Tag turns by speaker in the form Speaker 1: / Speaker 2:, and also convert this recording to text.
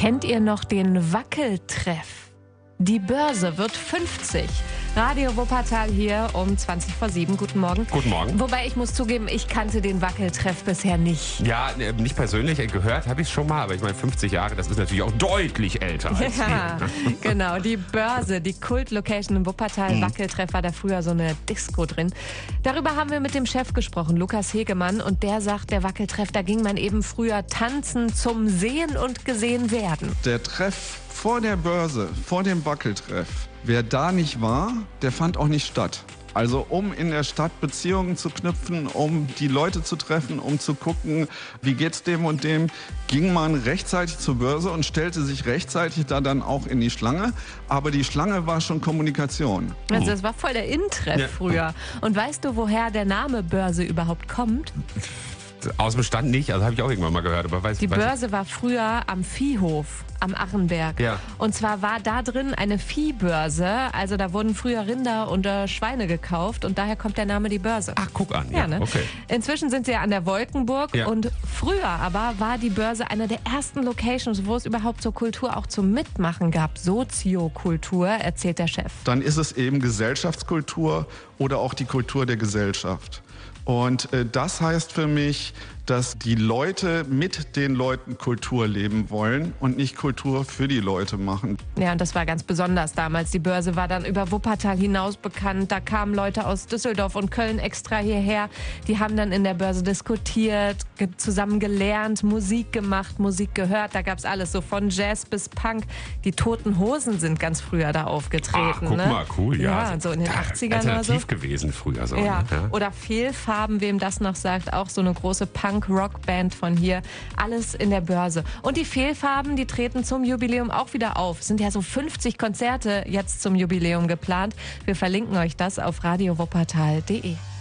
Speaker 1: Kennt ihr noch den Wackeltreff? Die Börse wird 50. Radio Wuppertal hier um 7:20. Guten Morgen.
Speaker 2: Guten Morgen.
Speaker 1: Wobei ich muss zugeben, ich kannte den Wackeltreff bisher nicht.
Speaker 2: Ja, nicht persönlich. Gehört habe ich es schon mal, aber ich meine 50 Jahre, das ist natürlich auch deutlich älter als
Speaker 1: Ja,
Speaker 2: wir.
Speaker 1: genau. Die Börse, die Kult-Location in Wuppertal. Wackeltreff war da früher so eine Disco drin. Darüber haben wir mit dem Chef gesprochen, Lukas Hegemann. Und der sagt, der Wackeltreff, da ging man eben früher tanzen zum Sehen und gesehen werden.
Speaker 3: Der Treff vor der Börse, vor dem Wackeltreff, wer da nicht war, der fand auch nicht statt. Also um in der Stadt Beziehungen zu knüpfen, um die Leute zu treffen, um zu gucken, wie geht's dem und dem, ging man rechtzeitig zur Börse und stellte sich rechtzeitig da dann auch in die Schlange. Aber die Schlange war schon Kommunikation.
Speaker 1: Also das war voll der In-Treff
Speaker 2: Ja.
Speaker 1: früher. Und weißt du, woher der Name Börse überhaupt kommt?
Speaker 2: Aus dem Stand nicht, also habe ich auch irgendwann mal gehört. Aber
Speaker 1: Die Börse war früher am Viehhof am Achenberg.
Speaker 2: Ja.
Speaker 1: Und zwar war da drin eine Viehbörse. Also da wurden früher Rinder und Schweine gekauft und daher kommt der Name die Börse.
Speaker 2: Ach, guck an.
Speaker 1: Ja, ne?
Speaker 2: Okay.
Speaker 1: Inzwischen sind sie ja an der Wolkenburg
Speaker 2: Ja.
Speaker 1: und früher aber war die Börse eine der ersten Locations, wo es überhaupt so Kultur auch zum Mitmachen gab. Soziokultur, erzählt der Chef.
Speaker 3: Dann ist es eben Gesellschaftskultur oder auch die Kultur der Gesellschaft. Und das heißt für mich, dass die Leute mit den Leuten Kultur leben wollen und nicht Kultur für die Leute machen.
Speaker 1: Ja, und das war ganz besonders damals. Die Börse war dann über Wuppertal hinaus bekannt. Da kamen Leute aus Düsseldorf und Köln extra hierher. Die haben dann in der Börse diskutiert, zusammen gelernt, Musik gemacht, Musik gehört. Da gab's alles, so von Jazz bis Punk. Die Toten Hosen sind ganz früher da aufgetreten.
Speaker 2: Ach, guck
Speaker 1: ne?
Speaker 2: mal, cool. Ja,
Speaker 1: Ja, so in den 80ern oder so.
Speaker 2: alternativ gewesen früher. So,
Speaker 1: Ja.
Speaker 2: ne? Ja.
Speaker 1: Oder Fehlfarben, wem das noch sagt, auch so eine große Punk-Rock-Band von hier. Alles in der Börse. Und die Fehlfarben, die treten zum Jubiläum auch wieder auf. Es sind ja so 50 Konzerte jetzt zum Jubiläum geplant. Wir verlinken euch das auf radiowuppertal.de.